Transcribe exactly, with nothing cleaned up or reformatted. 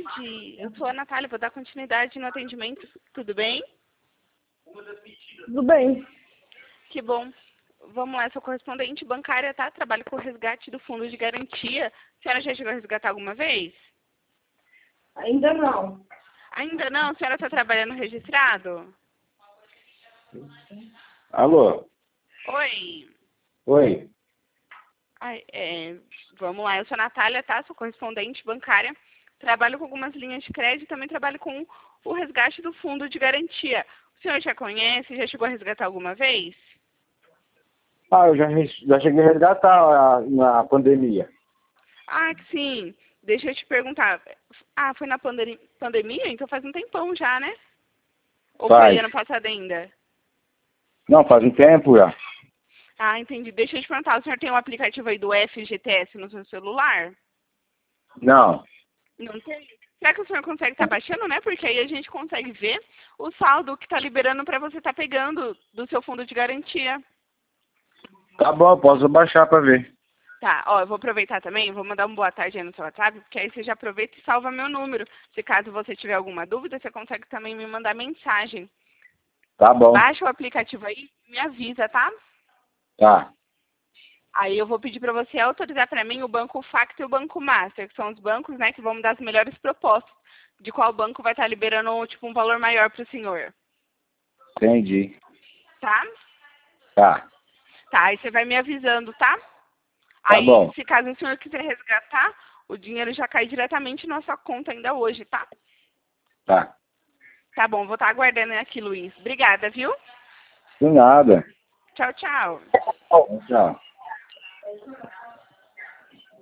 tarde. Eu sou a Natália, vou dar continuidade no atendimento. Tudo bem? Tudo bem. Que bom. Vamos lá, sou correspondente bancária, tá? Trabalho com o resgate do fundo de garantia. A senhora já chegou a resgatar alguma vez? Ainda não. Ainda não? A senhora está trabalhando registrado? Alô? Oi. Oi. Ai, é, vamos lá, eu sou a Natália, tá? Sou correspondente bancária. Trabalho com algumas linhas de crédito e também trabalho com o resgate do fundo de garantia. O senhor já conhece? Já chegou a resgatar alguma vez? Ah, eu já, res- já cheguei a resgatar a- na pandemia. Ah, que sim. Deixa eu te perguntar. Ah, foi na pandem- pandemia? Então faz um tempão já, né? Ou foi Faz. ano passado ainda? Não, faz um tempo já. Ah, entendi. Deixa eu te perguntar, o senhor tem um aplicativo aí do F G T S no seu celular? Não. Não tem? Será que o senhor consegue estar baixando, né? Porque aí a gente consegue ver o saldo que está liberando para você estar pegando do seu fundo de garantia. Tá bom, posso baixar pra ver. Tá, ó, eu vou aproveitar também, vou mandar um boa tarde aí no seu WhatsApp, porque aí você já aproveita e salva meu número. Se caso você tiver alguma dúvida, você consegue também me mandar mensagem. Tá bom. Baixa o aplicativo aí e me avisa, tá? Tá. Aí eu vou pedir para você autorizar para mim o Banco Facto e o Banco Master, que são os bancos, né, que vão me dar as melhores propostas de qual banco vai estar liberando, tipo, um valor maior para o senhor. Entendi. Tá? Tá. Tá, aí você vai me avisando, tá? Tá Aí, bom. se caso o senhor quiser resgatar, o dinheiro já cai diretamente na sua conta ainda hoje, tá? Tá. Tá bom, vou estar aguardando aqui, Luiz. Obrigada, viu? De nada. Tchau, tchau. Tchau.